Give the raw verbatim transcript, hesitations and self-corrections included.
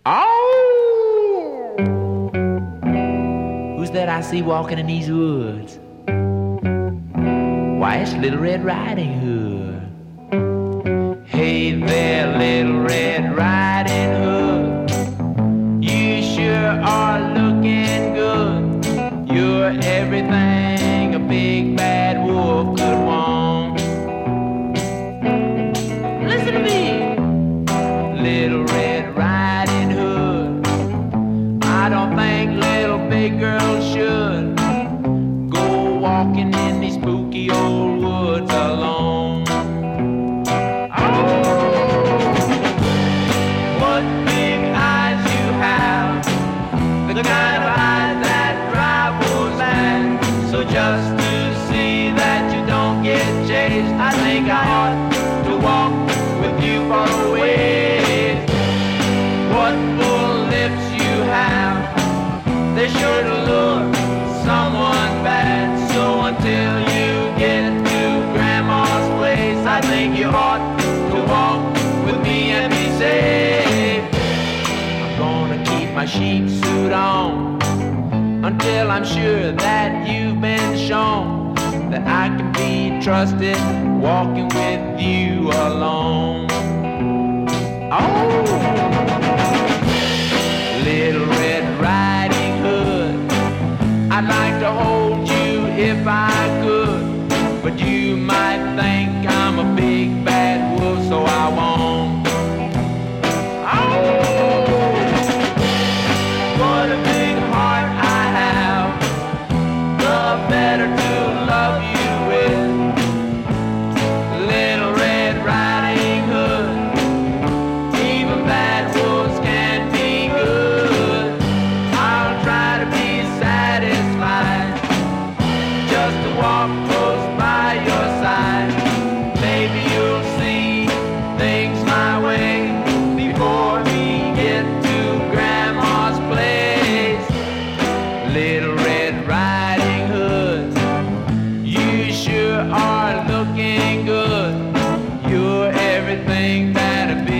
Oh! Who's that I see walking in these woods? Why, it's Little Red Riding Hood. Hey there, Little Red Riding Hood. You sure are looking good. You're everything a big bad wolf could want. Listen to me, Little Red Riding Hood. I don't think little big girls should go walking in these spooky old woods alone. Oh, what big eyes you have, the kind of eyes that drive wolves mad. So just to see that you don't get chased, I think I ought to walk with you for a ways. What full lips you have, they sure to look someone bad. So until you get to Grandma's place, I think you ought to walk with me and be safe. I'm gonna keep my sheep suit on until I'm sure that you've been shown that I can be trusted walking with you alone. Oh, Little Red Riding Hood, I'd like to hold you if I could, but you might think I'm a big bad wolf, so I won't. Oh, what a big heart I have, the better to love you with. Little Red Riding Hood, even bad wolves can be good. I'll try to be satisfied just to walk close by your side. Maybe you'll see things my way before we get to Grandma's place. Little Red Riding Hood, you sure are looking good. You're everything that a big